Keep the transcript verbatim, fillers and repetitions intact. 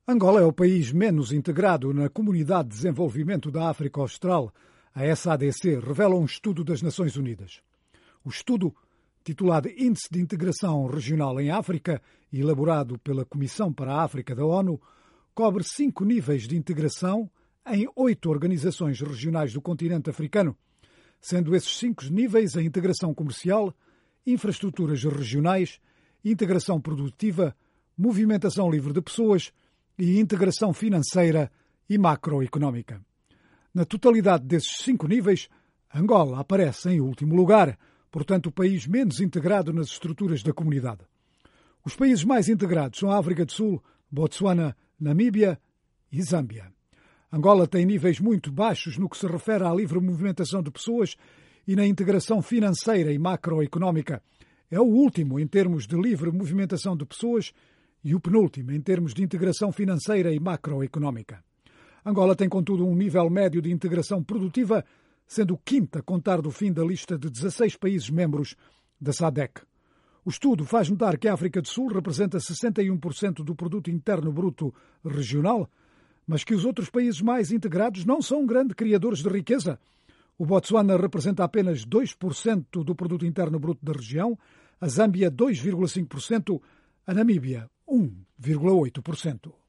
Angola é o país menos integrado na Comunidade de Desenvolvimento da África Austral, a S A D C, revela um estudo das Nações Unidas. O estudo, titulado Índice de Integração Regional em África e elaborado pela Comissão para a África da ONU, cobre cinco níveis de integração em oito organizações regionais do continente africano, sendo esses cinco níveis a integração comercial, infraestruturas regionais, integração produtiva, movimentação livre de pessoas e integração financeira e macroeconómica. Na totalidade desses cinco níveis, Angola aparece em último lugar, portanto o país menos integrado nas estruturas da comunidade. Os países mais integrados são a África do Sul, Botsuana, Namíbia e Zâmbia. Angola tem níveis muito baixos no que se refere à livre movimentação de pessoas e na integração financeira e macroeconómica. É o último em termos de livre movimentação de pessoas e o penúltimo em termos de integração financeira e macroeconómica. Angola tem, contudo, um nível médio de integração produtiva, sendo o quinto a contar do fim da lista de dezasseis países membros da S A D C. O estudo faz notar que a África do Sul representa sessenta e um por cento do produto interno bruto regional, mas que os outros países mais integrados não são grandes criadores de riqueza. O Botsuana representa apenas dois por cento do produto interno bruto da região, a Zâmbia dois vírgula cinco por cento, a Namíbia um vírgula oito por cento.